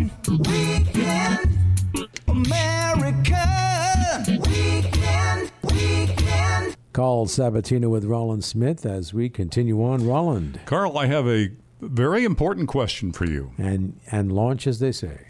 Weekend, America. Weekend. Carl Sabatino with Roland Smith as we continue on. Roland. Carl, I have a very important question for you. And launch, as they say.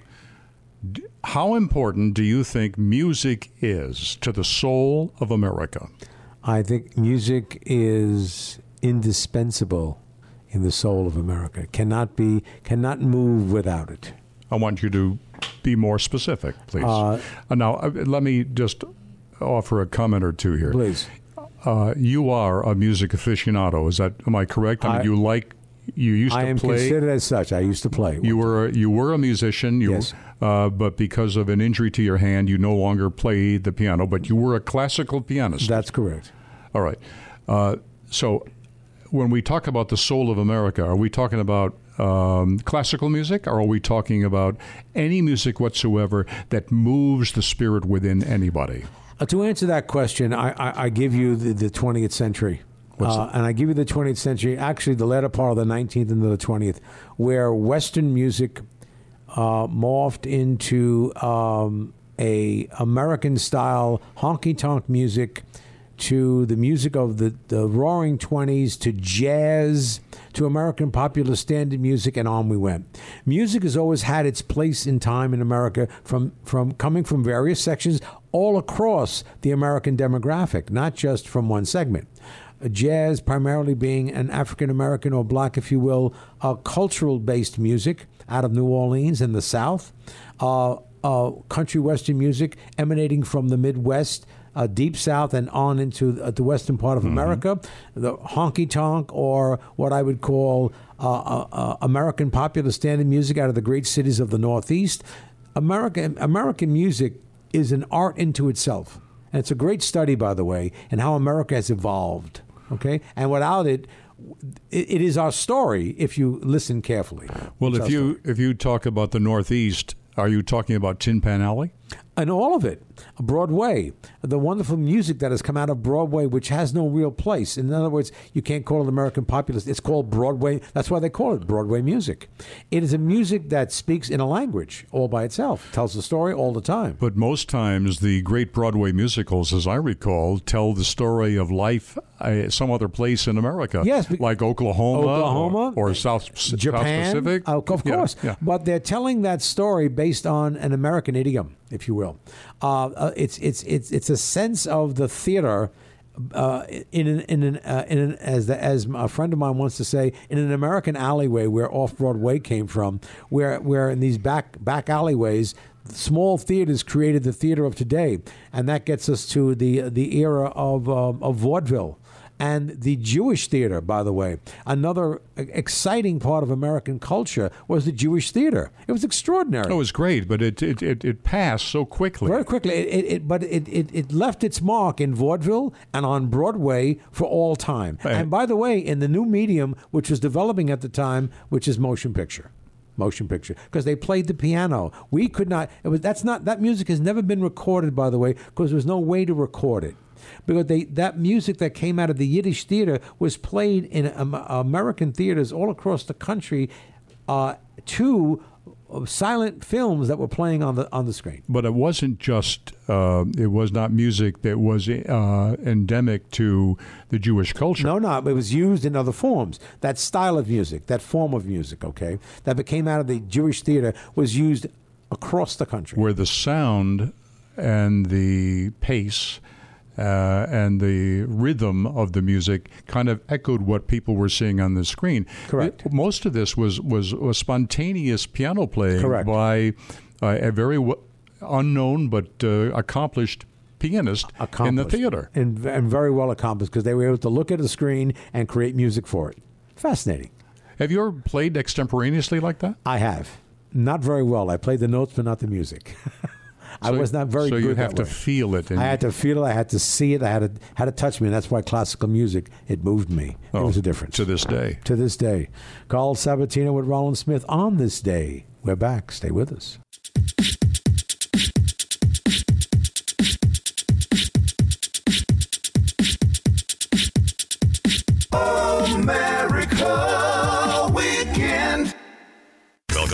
How important do you think music is to the soul of America? I think music is indispensable in the soul of America. Cannot move without it. I want you to be more specific, please. Now, let me just offer a comment or two here. Please. You are a music aficionado. Am I correct? I mean, you used to play. I am considered as such. I used to play. You were a musician. Yes. But because of an injury to your hand, you no longer play the piano. But you were a classical pianist. That's correct. All right. So when we talk about the soul of America, are we talking about classical music, or are we talking about any music whatsoever that moves the spirit within anybody? To answer that question, I give you the 20th century. And I give you the 20th century, actually the latter part of the 19th into the 20th, where Western music morphed into a American-style honky-tonk music, to the music of the Roaring '20s, to jazz, to American popular standard music, and on we went. Music has always had its place in time in America, from coming from various sections all across the American demographic, not just from one segment. Jazz primarily being an African-American or black, if you will, cultural-based music out of New Orleans and the South. Country western music emanating from the Midwest, Deep South, and on into the western part of America. The honky-tonk, or what I would call American popular standard music out of the great cities of the Northeast. American music is an art into itself. And it's a great study, by the way, in how America has evolved. Okay? And without it, it is our story if you listen carefully. Well, if you talk about the Northeast, are you talking about Tin Pan Alley? And all of it. Broadway, the wonderful music that has come out of Broadway, which has no real place. In other words, you can't call it American populist. It's called Broadway. That's why they call it Broadway music. It is a music that speaks in a language all by itself. It tells the story all the time. But most times the great Broadway musicals, as I recall, tell the story of life some other place in America. Yes. Like Oklahoma or South Japan, South Pacific. Of course. Yeah. But they're telling that story based on an American idiom, if you will. It's a sense of the theater as a friend of mine wants to say, in an American alleyway where Off Broadway came from, where in these back alleyways, small theaters created the theater of today, and that gets us to the era of vaudeville. And the Jewish theater, by the way, another exciting part of American culture was the Jewish theater. It was extraordinary. It was great, but it passed so quickly. Very quickly. It left its mark in vaudeville and on Broadway for all time. And by the way, in the new medium, which was developing at the time, which is motion picture, because they played the piano. We could not. That music has never been recorded, by the way, because there was no way to record it. Because that music that came out of the Yiddish theater was played in American theaters all across the country to silent films that were playing on the screen. But it wasn't just. It was not music that was endemic to the Jewish culture. No, it was used in other forms. That style of music, that form of music, okay, that came out of the Jewish theater was used across the country. Where the sound and the pace and the rhythm of the music kind of echoed what people were seeing on the screen. Correct. Most of this was spontaneous piano playing. Correct. By a very unknown but accomplished pianist in the theater. And very well accomplished, because they were able to look at the screen and create music for it. Fascinating. Have you ever played extemporaneousto like that? I have. Not very well. I played the notes, but not the music. I was not very good. So you have to feel it. I had to feel it. I had to see it. I had to touch me. And that's why classical music, it moved me. It was a difference. To this day. To this day. Carl Sabatino with Roland Smith on this day. We're back. Stay with us. America Weekend. Welcome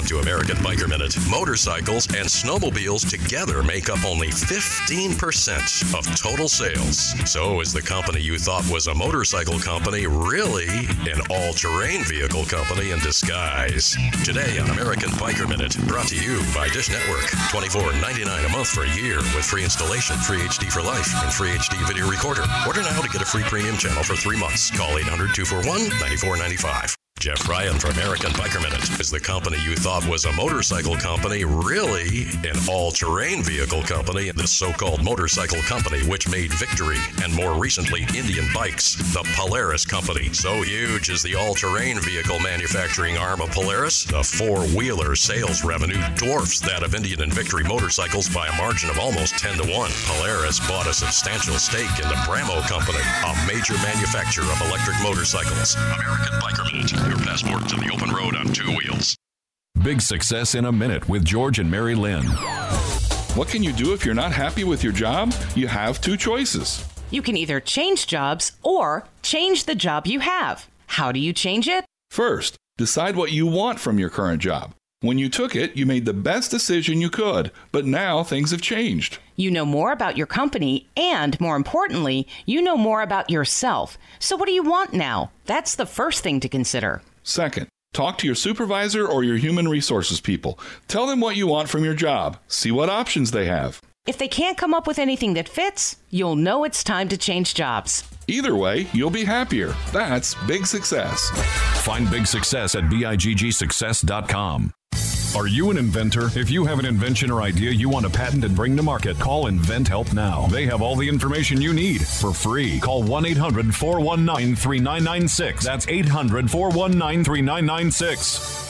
Welcome to American Biker Minute. Motorcycles and snowmobiles together make up only 15% of total sales. So is the company you thought was a motorcycle company really an all-terrain vehicle company in disguise? Today on American Biker Minute, brought to you by Dish Network. $24.99 a month for a year with free installation, free HD for life, and free HD video recorder. Order now to get a free premium channel for 3 months. Call 800-241-9495. Jeff Ryan for American Biker Minute. Is the company you thought was a motorcycle company really an all-terrain vehicle company? The so-called motorcycle company which made Victory and more recently Indian bikes, the Polaris Company. So huge is the all-terrain vehicle manufacturing arm of Polaris, the four-wheeler sales revenue dwarfs that of Indian and Victory motorcycles by a margin of almost 10 to 1. Polaris bought a substantial stake in the Bramo Company, a major manufacturer of electric motorcycles. American Biker Minute. Your passport to the open road on 2 wheels. Big Success in a Minute with George and Mary Lynn. What can you do if you're not happy with your job? You have 2 choices. You can either change jobs or change the job you have. How do you change it? First, decide what you want from your current job. When you took it, you made the best decision you could, but now things have changed. You know more about your company, and more importantly, you know more about yourself. So what do you want now? That's the first thing to consider. Second, talk to your supervisor or your human resources people. Tell them what you want from your job. See what options they have. If they can't come up with anything that fits, you'll know it's time to change jobs. Either way, you'll be happier. That's Big Success. Find Big Success at biggsuccess.com. Are you an inventor? If you have an invention or idea you want to patent and bring to market, call Invent Help now. They have all the information you need for free. Call 1-800-419-3996. That's 800-419-3996.